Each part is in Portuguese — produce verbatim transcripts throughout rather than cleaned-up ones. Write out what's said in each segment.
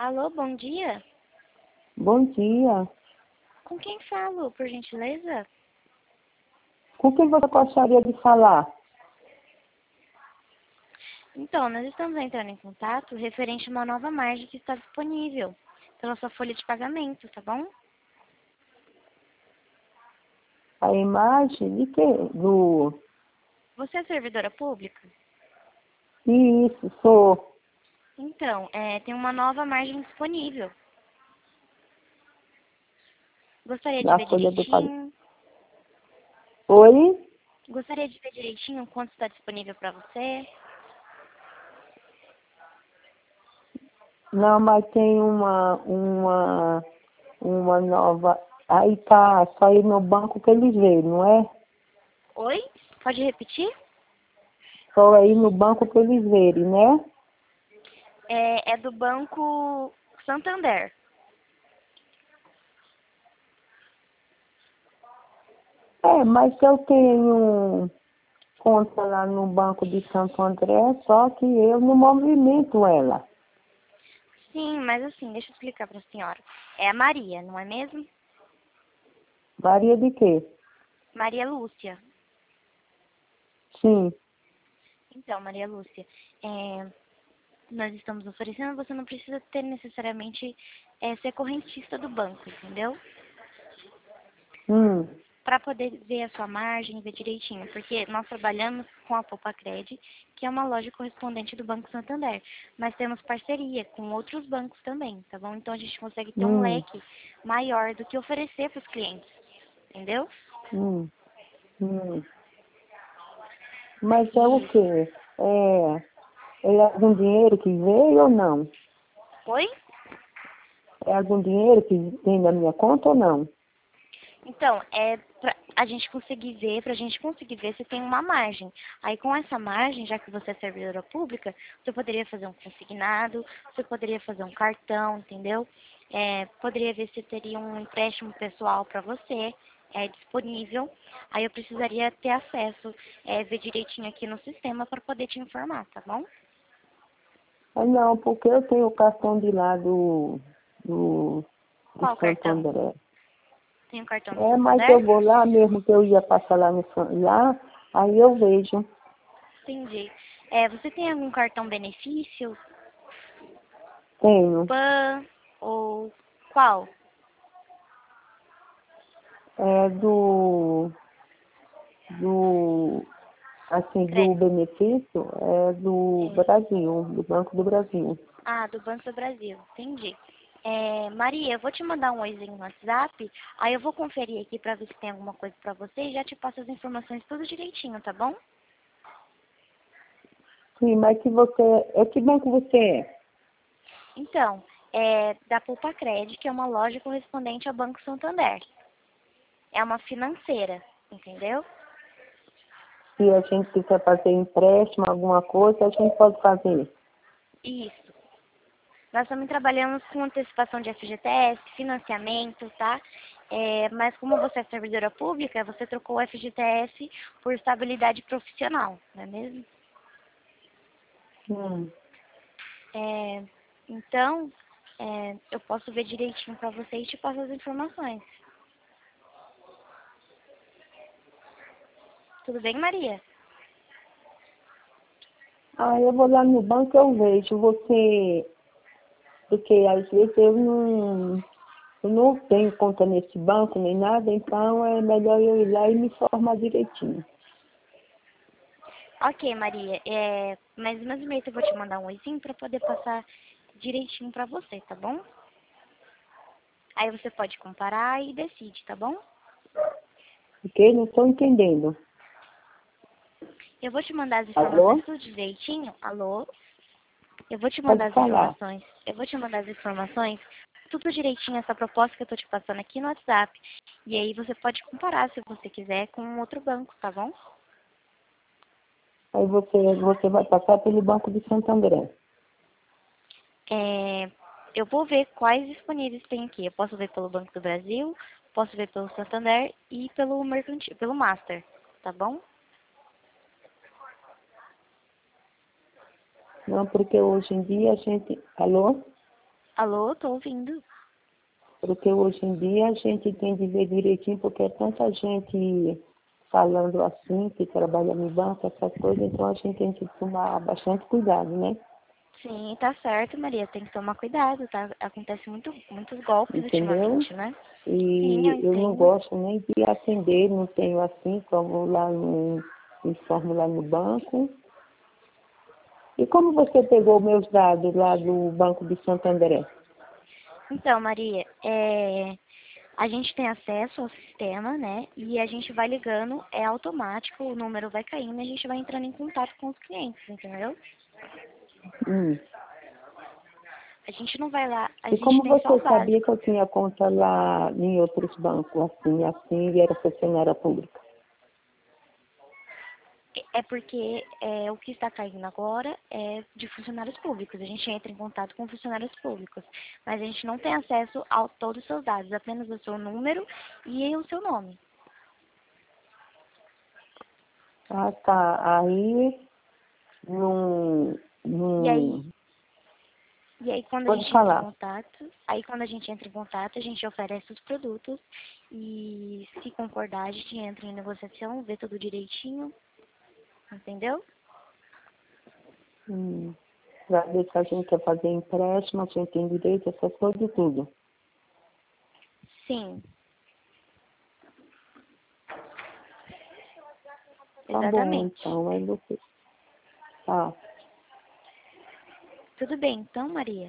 Alô, bom dia. Bom dia. Com quem falo, por gentileza? Com quem você gostaria de falar? Então, nós estamos entrando em contato referente a uma nova margem que está disponível pela sua folha de pagamento, tá bom? A imagem de quê? Do... Você é servidora pública? Isso, sou. Então, é, tem uma nova margem disponível. Gostaria de Da ver folha do pagamento. direitinho? Oi? Gostaria de ver direitinho quanto está disponível para você? Não, mas tem uma, uma, uma nova. Aí tá, só ir no banco que eles veem, não é? Oi? Pode repetir? Só ir no banco que eles verem, né? É, é do Banco Santander. É, mas eu tenho conta lá no Banco de Santo André, só que eu não movimento ela. Sim, mas assim, deixa eu explicar para a senhora. É a Maria, não é mesmo? Varia de quê? Maria Lúcia. Sim. Então, Maria Lúcia, é, nós estamos oferecendo, você não precisa ter necessariamente é, ser correntista do banco, entendeu? Hum. Para poder ver a sua margem, ver direitinho, porque nós trabalhamos com a Poupa-Cred, que é uma loja correspondente do Banco Santander, mas temos parceria com outros bancos também, tá bom? Então a gente consegue ter um Hum. leque maior do que oferecer para os clientes, entendeu? Hum. Hum. Mas é o E, quê? É, é algum dinheiro que veio ou não? oi? É algum dinheiro que tem na minha conta ou não? Então, é pra a gente conseguir ver, pra gente conseguir ver se tem uma margem. Aí com essa margem, já que você é servidora pública, você poderia fazer um consignado, você poderia fazer um cartão, entendeu? É, poderia ver se teria um empréstimo pessoal para você, é, disponível. Aí eu precisaria ter acesso, é, ver direitinho aqui no sistema para poder te informar, tá bom? Ah, não, porque eu tenho o cartão de lá do, do, do Qual Santo cartão? André. Tem o cartão do É, mas Santander? eu vou lá mesmo, que eu ia passar lá, no, San- lá, aí eu vejo. Entendi. É, você tem algum cartão benefício? Tenho. Pan ou qual? É do, do, assim, do Crédito. benefício, é do É. Brasil, do Banco do Brasil. Ah, do Banco do Brasil. Entendi. É, Maria, eu vou te mandar um oizinho no WhatsApp, aí eu vou conferir aqui pra ver se tem alguma coisa pra você e já te passo as informações tudo direitinho, tá bom? Sim, mas que você, é que banco você é? Então, é da Poupa-Cred, que é uma loja correspondente ao Banco Santander. É uma financeira, entendeu? Se a gente quiser fazer empréstimo, alguma coisa, a gente pode fazer. Isso. Nós também trabalhamos com antecipação de F G T S, financiamento, tá? É, mas como você é servidora pública, você trocou o F G T S por estabilidade profissional, não é mesmo? Hum. É, então, é, eu posso ver direitinho para você e te passo as informações. Tudo bem, Maria? Ah, eu vou lá no banco, eu vejo você, porque às vezes eu não, eu não tenho conta nesse banco nem nada, então é melhor eu ir lá e me informar direitinho. Ok, Maria. É, mas mesmo jeito eu vou te mandar um oizinho para poder passar direitinho para você, tá bom? Aí você pode comparar e decide, tá bom? Porque não estou entendendo. Eu vou te mandar as informações Alô? tudo direitinho. Alô? Eu vou te Pode mandar as falar. informações. Eu vou te mandar as informações, tudo direitinho, essa proposta que eu tô te passando aqui no WhatsApp. E aí você pode comparar, se você quiser, com um outro banco, tá bom? Aí você, você vai passar pelo Banco de Santo André. É, eu vou ver quais disponíveis tem aqui. Eu posso ver pelo Banco do Brasil, posso ver pelo Santander e pelo Mercantil, pelo Master, tá bom? Não, porque hoje em dia a gente... Alô? Alô, tô ouvindo. Porque hoje em dia a gente tem de ver direitinho, porque é tanta gente falando assim, que trabalha no banco, essas coisas, então a gente tem que tomar bastante cuidado, né? Sim, tá certo, Maria. Tem que tomar cuidado, tá? Acontece muito, muitos golpes Entendeu? ultimamente, né? Sim, eu E eu não entendo. gosto nem de atender, não tenho assim, como lá no, informo lá no banco. E como você pegou meus dados lá do Banco de Santo André? Então, Maria, é, a gente tem acesso ao sistema, né? E a gente vai ligando, é automático, o número vai caindo e a gente vai entrando em contato com os clientes, entendeu? Hum. A gente não vai lá, a E gente como tem só o você sabia básico. que eu tinha conta lá em outros bancos, assim, assim, e era funcionária pública? É porque é, o que está caindo agora é de funcionários públicos. A gente entra em contato com funcionários públicos, mas a gente não tem acesso a todos os seus dados, apenas o seu número e o seu nome. Ah, tá. Aí, não, E aí, não... e aí quando a Pode gente entra em falar. contato, aí quando a gente entra em contato, a gente oferece os produtos e se concordar, a gente entra em negociação, vê tudo direitinho, entendeu? Hum. Pra ver se a gente quer fazer empréstimo, a gente tem direito a essas coisas e tudo. Sim, Tá bom, exatamente. então, aí você... Tá. Tudo bem, então, Maria?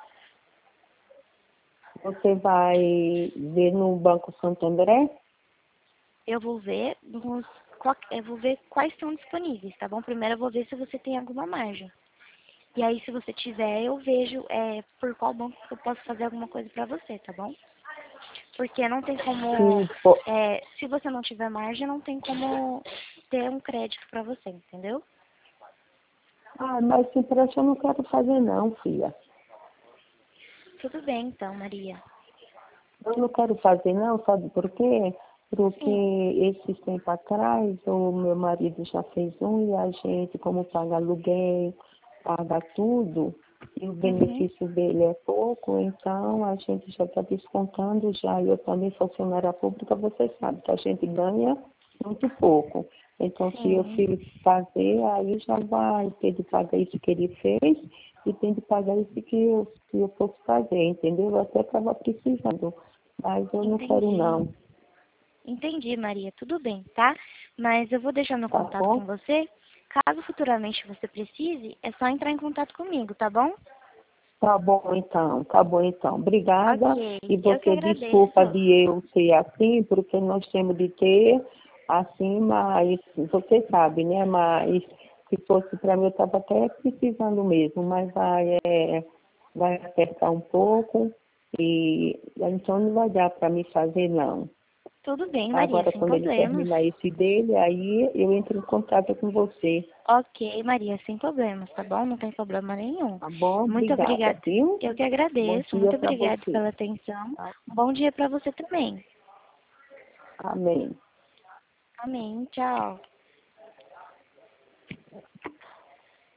Você vai ver no Banco Santo André? Eu vou ver nos, qual- eu vou ver quais estão disponíveis, tá bom? Primeiro eu vou ver se você tem alguma margem. E aí, se você tiver, eu vejo é, por qual banco que eu posso fazer alguma coisa pra você, tá bom? Porque não tem como, Sim, pô. é, se você não tiver margem, não tem como ter um crédito pra você, entendeu? Ah, mas esse empréstimo eu não quero fazer não, filha. Tudo bem, então, Maria. Eu não quero fazer não, sabe por quê? Porque Sim. esses tempos atrás, o meu marido já fez um e a gente, como paga aluguel, paga tudo, e o Uhum. benefício dele é pouco, então a gente já está descontando já. Eu também, funcionária pública, você sabe que a gente ganha muito pouco. Então, se eu Sim. fiz fazer, aí já vai ter de pagar isso que ele fez e tem de pagar isso que eu, que eu fosse fazer, entendeu? Eu até estava precisando, mas eu não quero Entendi. não, Entendi, Maria. Tudo bem, tá? Mas eu vou deixar meu tá contato bom? com você. Caso futuramente você precise, é só entrar em contato comigo, tá bom? Tá bom então, tá bom então. Obrigada. Ok, E eu que você desculpa agradeço. de eu ser assim, porque nós temos de ter assim, mas você sabe, né? Mas se fosse para mim, eu estava até precisando mesmo, mas vai, é, vai apertar um pouco e então não vai dar para me fazer não. Tudo bem, Maria, Agora, sem quando ele problemas. terminar esse dele, aí eu entro em contato com você. Ok, Maria, sem problemas, tá bom? Não tem problema nenhum. Tá bom? Muito Obrigada, obrigada. viu? Eu que Bom agradeço. dia Muito para obrigada você. pela atenção. Tá? Um bom dia pra você também. Amém. Amém. Tchau.